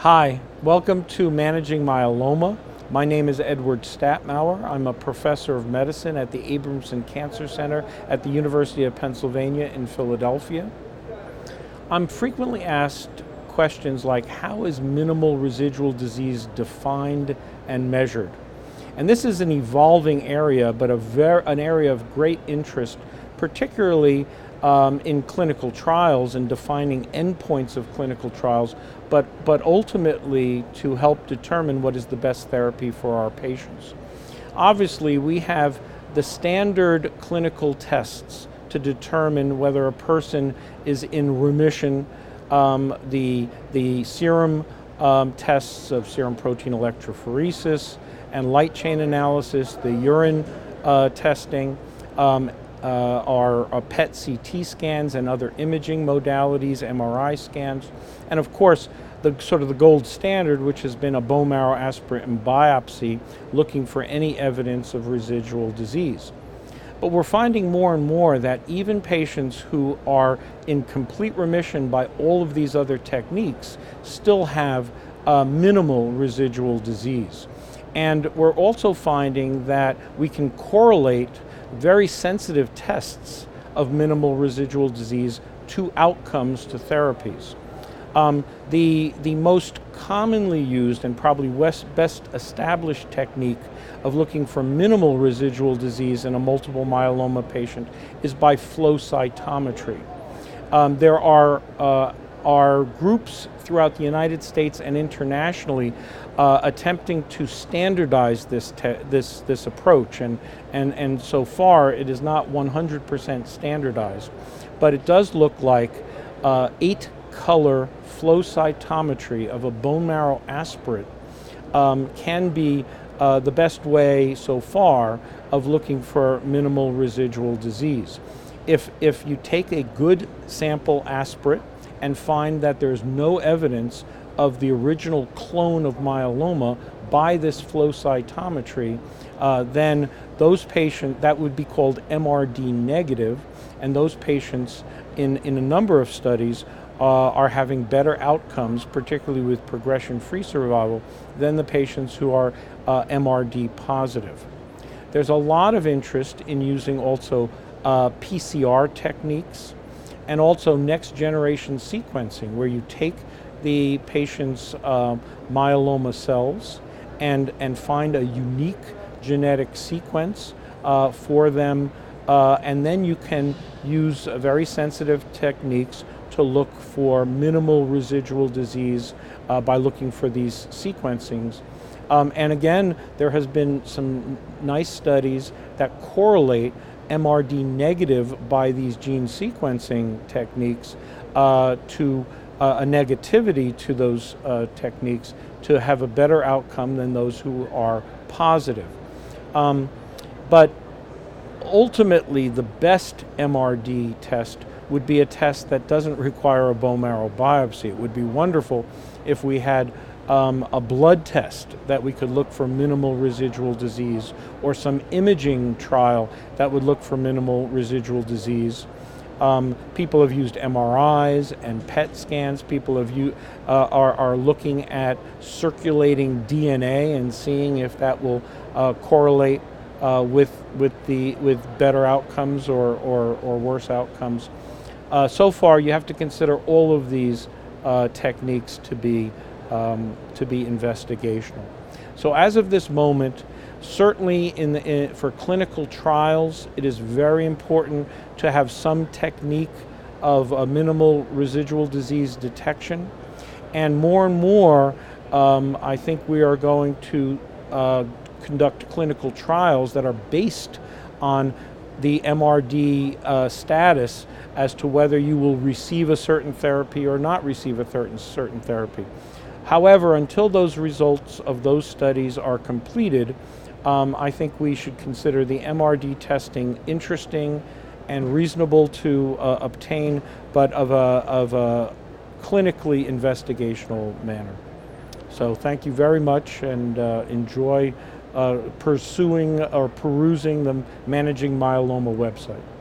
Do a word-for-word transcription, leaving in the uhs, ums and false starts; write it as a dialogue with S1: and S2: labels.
S1: Hi, welcome to Managing Myeloma. My name is Edward Statmauer. I'm a professor of medicine at the Abramson Cancer Center at the University of Pennsylvania in Philadelphia. I'm frequently asked questions like, how is minimal residual disease defined and measured? And this is an evolving area, but a ver- an area of great interest, particularly um, in clinical trials and defining endpoints of clinical trials, but, but ultimately to help determine what is the best therapy for our patients. Obviously, we have the standard clinical tests to determine whether a person is in remission, um, the, the serum um, tests of serum protein electrophoresis and light chain analysis, the urine uh, testing, um, uh, are, are P E T C T scans and other imaging modalities, M R I scans, and of course the sort of the gold standard, which has been a bone marrow aspirate and biopsy looking for any evidence of residual disease. But we're finding more and more that even patients who are in complete remission by all of these other techniques still have uh, minimal residual disease. And we're also finding that we can correlate very sensitive tests of minimal residual disease to outcomes to therapies. Um, the, the most commonly used and probably west, best established technique of looking for minimal residual disease in a multiple myeloma patient is by flow cytometry. Um, there are, uh, are groups throughout the United States and internationally uh, attempting to standardize this, te- this, this approach, and, and, and so far it is not one hundred percent standardized, but it does look like uh, eight color flow cytometry of a bone marrow aspirate um, can be uh, the best way so far of looking for minimal residual disease. If, if you take a good sample aspirate and find that there's no evidence of the original clone of myeloma by this flow cytometry, uh, then those patients, that would be called M R D negative, and those patients in, in a number of studies uh, are having better outcomes, particularly with progression-free survival, than the patients who are uh, M R D positive. There's a lot of interest in using also uh, P C R techniques and also next-generation sequencing, where you take the patient's uh, myeloma cells and, and find a unique genetic sequence uh, for them, uh, and then you can use uh, very sensitive techniques to look for minimal residual disease uh, by looking for these sequencings. Um, and again, there has been some nice studies that correlate M R D negative by these gene sequencing techniques uh, to uh, a negativity to those uh, techniques to have a better outcome than those who are positive. Um, but ultimately, the best M R D test would be a test that doesn't require a bone marrow biopsy. It would be wonderful if we had um, a blood test that we could look for minimal residual disease, or some imaging trial that would look for minimal residual disease. Um, people have used M R Is and P E T scans. People have u- uh, are, are looking at circulating D N A and seeing if that will uh, correlate uh, with with the with better outcomes or or, or worse outcomes. Uh, so far, you have to consider all of these uh, techniques to be um, to be investigational. So as of this moment, certainly in the, in, for clinical trials, it is very important to have some technique of a minimal residual disease detection. And more and more, um, I think we are going to uh, conduct clinical trials that are based on the M R D uh, status as to whether you will receive a certain therapy or not receive a certain, certain therapy. However, until those results of those studies are completed, um, I think we should consider the M R D testing interesting and reasonable to uh, obtain, but of a, of a clinically investigational manner. So thank you very much, and uh, enjoy uh, pursuing or perusing the Managing Myeloma website.